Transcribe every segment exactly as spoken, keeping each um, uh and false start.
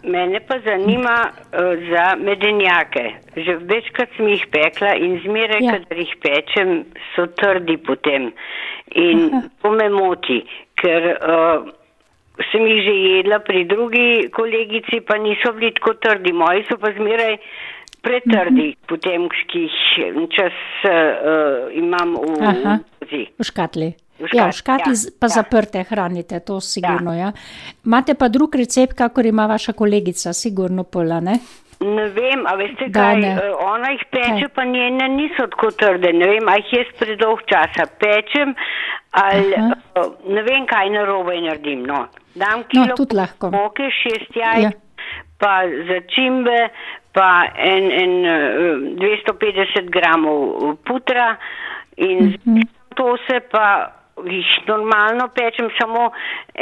mene pa zanima uh, za medenjake. Že večkrat sem jih pekla in zmeraj, ja. Kadar jih pečem, so trdi potem. In Aha. To me moti, ker uh, sem jih že jedla pri drugi kolegici, pa niso bili tako trdi. Moji so pa zmeraj pretrdi, mm-hmm. potem, ki jih čas uh, imam v, v, v škatli. V škatli, ja, v škatli ja, pa ja. Zaprte hranite, to sigurno, ja. ja. Imate pa drug recept, kakor ima vaša kolegica, sigurno pola, ne? Ne vem, a veste kaj, ona jih peče, kaj? Pa njene niso tako trde, ne vem, a jih jaz predolg časa pečem, ali uh, ne vem, kaj narobe naredim, no. Dam kilo no, moke, šest jaj, ja. Pa začimbe, pa en, en dvesto petdeset gramov putra in uh-huh. to se pa jih normalno pečem, samo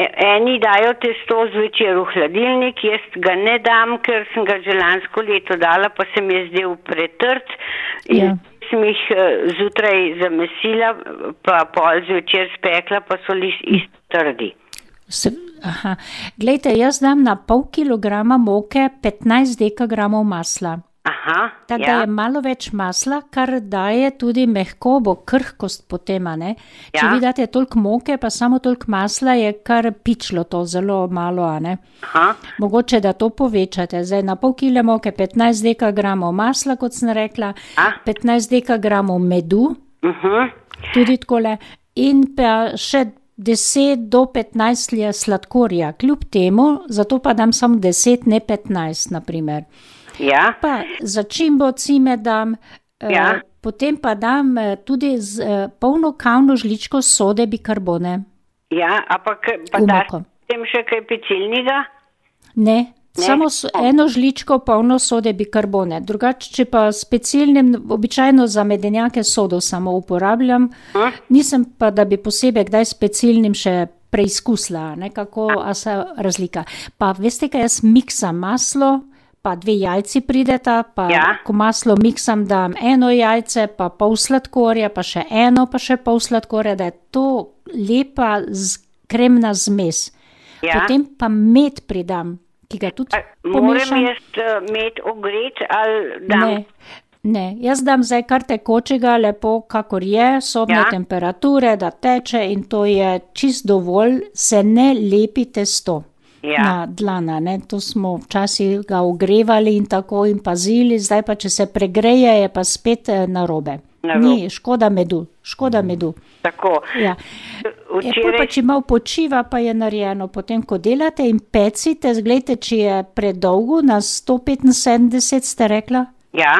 eni dajo testo zvečer v hladilnik, jaz ga ne dam, ker sem ga že lansko leto dala, pa se mi je zdel pretrd in ja. Sem jih zjutraj zamesila, pa pol zvečer spekla, pa so li isto trdi. Se, aha. Glejte, jaz dam na pol kilograma moke petnajst dekagramov masla. Aha, tako ja. Da je malo več masla, kar daje tudi mehkobo, krhkost potem, ne? Ja. Če vi date toliko moke, pa samo toliko masla, je kar pičlo to, zelo malo, a ne? Aha. Mogoče, da to povečate. Zdaj na pol kile moke petnajst dekagramov masla, kot sem rekla, A? petnajst dekagramov medu, uh-huh. tudi takole, in pa še deset do petnajst je sladkorja. Kljub temu, zato pa dam samo deset, ne petnajst, na primer. Ja. Pa začimbo cime dam, ja. eh, potem pa dam eh, tudi z, eh, polno kavno žličko sode bikarbone. Ja, ampak pa daš potem še kaj pecilnega? Ne, ne? Samo so, eno žličko polno sode bikarbone. Drugače, če pa s pecilnim, običajno za medenjake sodo samo uporabljam, hm? Nisem pa, da bi posebej kdaj s pecilnim še preizkusila, nekako, a se razlika. Pa veste, kaj jaz miksam maslo, pa dve jajci prideta, pa ja. Ko maslo miksam, dam eno jajce, pa pol sladkorja, pa še eno, pa še pol sladkorja, da je to lepa z, kremna zmes. Ja. Potem pa med pridam, ki ga tudi pomešam. Moram jaz med ogret ali dam? Ne, ne, jaz dam zdaj kar tekočega, lepo, kakor je, sobne ja. Temperature, da teče in to je čist dovolj, se ne lepi testo. Ja. Na dlana, ne, to smo včasih ga ogrevali in tako in pazili, zdaj pa, če se pregreje, je pa spet narobe. Ni, škoda medu, škoda medu. Tako. Ja. Včeraj... E, pa, če malo počiva, pa je narejeno, potem, ko delate in pecite, zglejte, če je predolgo, na sto petinsedemdeset ste rekla? Ja.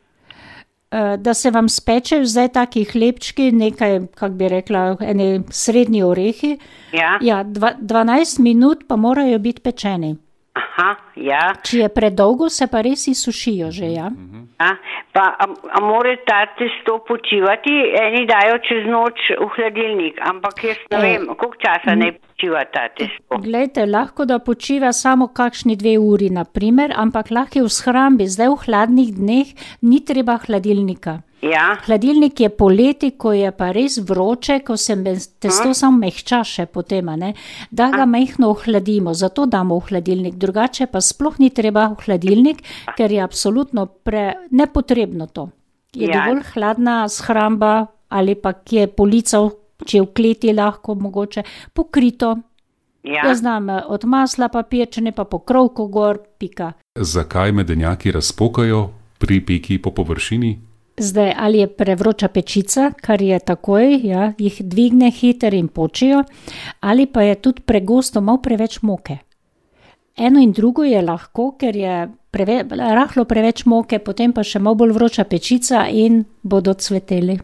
Da se vam speče zdaj taki hlebčki, nekaj, kak bi rekla, ene srednji orehi. Ja. Ja, dva, dvanajst minut pa morajo biti pečeni. Aha, ja. Če je predolgo, se pa res izsušijo že, ja. A, pa, a, a more ta testo počivati? Eni dajo čez noč v hladilnik, ampak jaz ne e, vem, koliko časa ne počiva ta testo? Glejte, lahko da počiva samo kakšni dve uri, na primer, ampak lahko je v shrambi, zdaj v hladnih dneh ni treba hladilnika. Ja. Hladilnik je poleti, ko je pa res vroče, ko se testo hm? samo mehča še potem, ne, da ga mehno ohladimo, zato damo v hladilnik, drugače pa sploh ni treba v hladilnik, ker je absolutno pre, nepotrebno to. Je ja. Dovolj hladna shramba ali pa kje je polica, če je v kleti lahko mogoče, pokrito. Ja. Jaz znam od masla papirčene pa pokrovko gor, pika. Zakaj medenjaki razpokajo pri peki po površini? Zdaj, ali je prevroča pečica, kar je takoj, ja, jih dvigne hiter in počijo, ali pa je tudi pregosto, malo preveč moke. Eno in drugo je lahko, ker je preve, rahlo preveč moke, potem pa še malo bolj vroča pečica in bodo cveteli.